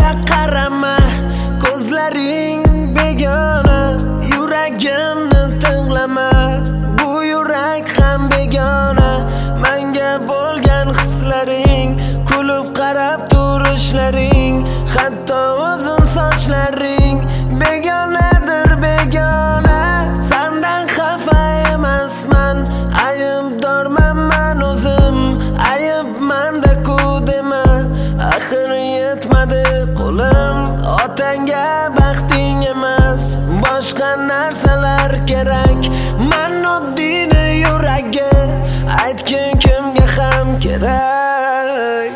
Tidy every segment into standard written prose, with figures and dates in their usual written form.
qarama, ko'zlaring begona, yuragimni tig'lama. Bu yurak ham begona, menga bo'lgan hislaring, kulib qarab turishlaring, hatto uzun sochlaring begonadir, begona. Sendan xafa emasman, aybdorman men o'zim, ayb menda-ku dema. Axir yetmadi qo'lim, otangga baxting emas, boshqa narsalar kerak. Men oddiyni yuragi, aytgin kimga ham kerak.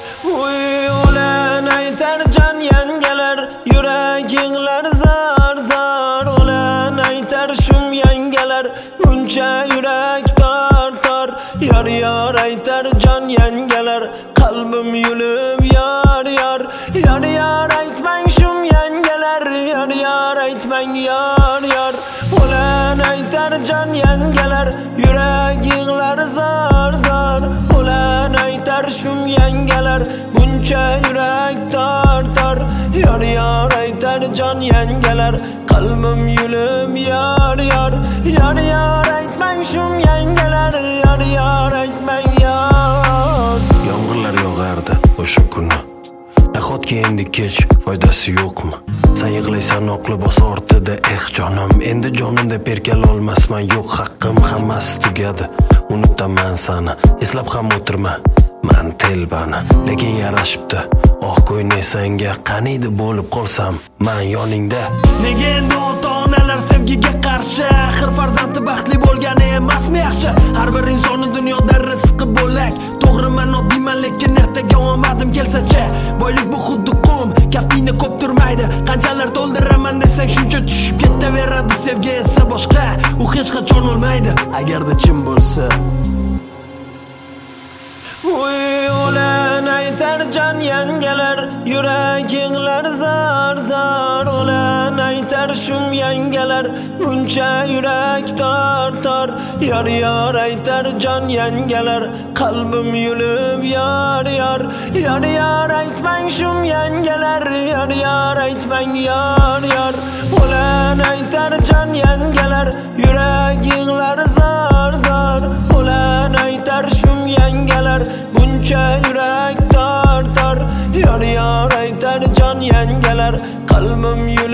O'lan aytar jon yangalar, yurak yig'lar zor zor. O'lan aytar shum yangalar, buncha yurak tor tor. Yor yor aytar jon yangalar, qalbim yulib yor yor. Yor yor aytmang shum yangalar, yor yor aytmang yor yor. O'lan aytar jon yangalar, yurak yig'lar zor zor. O'lan aytar shum yangalar, buncha yurak tor tor. Yor yor aytar jon yangalar, qalbim yulib yor yor. Yor yor aytmang shum yangalar, yor yor aytmang yor. Yomg'irlar yog'ardi o'sha kuni, nahotki endi kech foydasi yo'qmi? Sen yig'laysan oqli bos ortida, jonim, endi jonimda berkalolmasman, yo'q haqqim, hammasi tugadi. Unutaman seni, eslab ham o'tirma men telbani, lekin yarashibdi. Qo'ynay senga qaniydi bo'lib qolsam men yoningda. Nega endi ota-onalar sevgiga qarshi? Axir farzandi baxtli bo'lgani emasmi yaxshi? Har bir insonni dunyoda rizqi bo'lak. To'g'ri, men oddiyman, lekin ertaga omadim kelsa-chi, boylik bu xuddi qum, kaftingda ko'p turmaydi. Qanchalar to'ldiraman desang shuncha tushib ketaveradi. Sevgi esa boshqa, u hech qachon o'lmaydi agarda chin bo'lsa. O'lan aytar jon yangalar, yurak yig'lar zor zor. O'lan aytar shum yangalar, buncha yurak tor tor. Yor yor aytar jon yangalar, qalbim yulib yor yor. Yor yor aytmang shum yangalar, yor yor aytmang yor yor. O'lan aytar jon yangalar, yurak yig'lar zor zor. O'lan aytar shum yangalar, buncha yurak tor tor. Yor yor aytar jon yangalar, qalbim